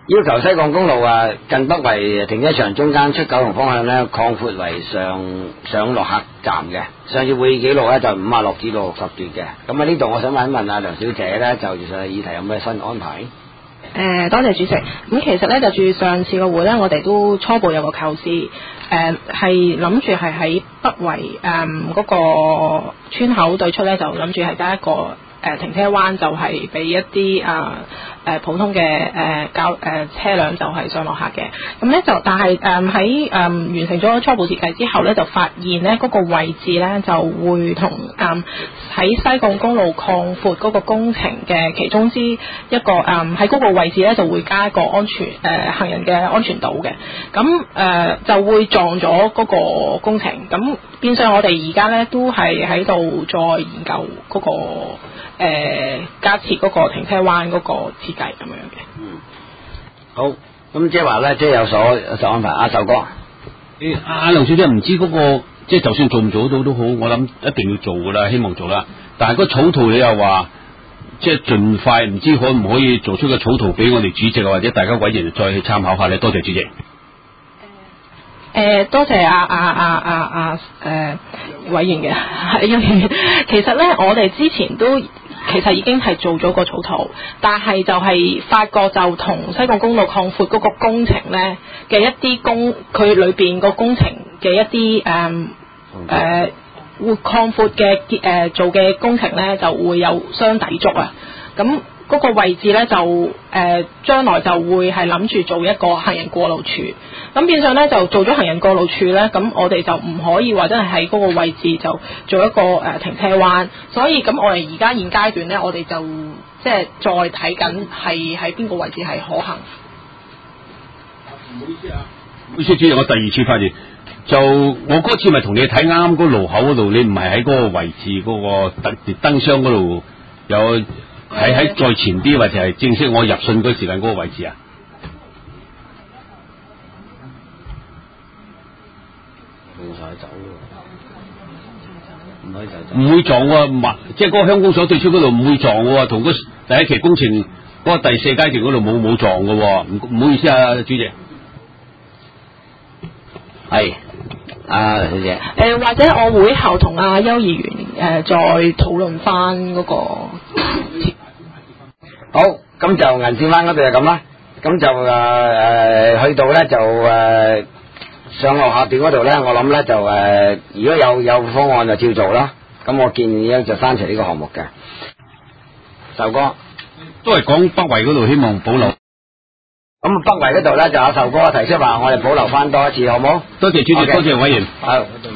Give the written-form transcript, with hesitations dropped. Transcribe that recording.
要求西貢公路近北圍停車場中間出九龍方向咧擴闊為上落客站嘅。上次會議記錄咧就56至到60段嘅。咁呢度我想問一問阿梁小姐咧，就住上議題有咩新安排？ 多謝主席。咁其實咧就住上次個會咧，我哋都初步有個構思，係諗住係喺北圍嗰個村口對出咧，就諗住係加一個停車灣，就係俾一啲普通嘅車輛就係上落客嘅。咁咧就但係喺完成咗初步設計之後咧，就發現咧嗰個位置咧就會同喺西貢公路擴闊嗰個工程嘅其中之一個喺嗰個位置咧就會加一個安全行人嘅安全島嘅。咁就會撞咗嗰個工程。咁變相我哋而家咧都係喺度再研究嗰個加設嗰個停車灣嗰個設計咁樣嘅。 好，咁即係話咧，即係有所安排。阿壽哥， 阿梁小姐唔知嗰個即係就算做唔做到都好，我諗一定要做噶啦，希望做啦。但係個草圖你又話即係盡快，唔知可唔可以做出個草圖俾我哋主席或者大家委員再去參考下咧？多謝主席。 多謝委員嘅，因為其實咧我哋之前都其實已經係做咗個草圖，但係就係發覺就同西貢公路擴闊嗰個工程咧嘅一啲佢裏邊個工程嘅一啲會擴闊嘅做嘅工程咧就會有相抵觸啊。咁嗰個位置咧就將來就會係諗住做一個行人過路處，咁變相咧就做咗行人過路處咧，咁我哋就唔可以話真係喺嗰個位置就做一個停車灣，所以咁我哋而家現階段咧，我哋就即係再睇緊係喺邊個位置係可行。 唔好意思啊，唔好意思，主席，我第二次發言，就我嗰次咪同你睇啱嗰路口嗰度，你唔係喺嗰個位置嗰個燈箱嗰度有。喺再前啲，或者係正式我入信嗰時間嗰個位置啊？ 唔使走喎，唔可以走。 唔會撞喎，即係嗰個鄉公所對出嗰度唔會撞喎，同嗰第一期工程嗰個第4階段嗰度冇撞嘅喎。唔好意思啊，主席。 係。小姐。 或者我會後同阿邱議員再討論翻嗰個。 好，咁就銀線灣嗰度就咁啦，咁就去到咧就上落客段嗰度咧，我諗咧就如果有方案就照做啦。咁我建議咧就刪除呢個項目嘅。壽哥都係講北圍嗰度，希望保留。 咁北圍嗰度咧就阿壽哥提出話，我哋保留翻多一次，好冇？ 多謝主席，多謝委員。 好。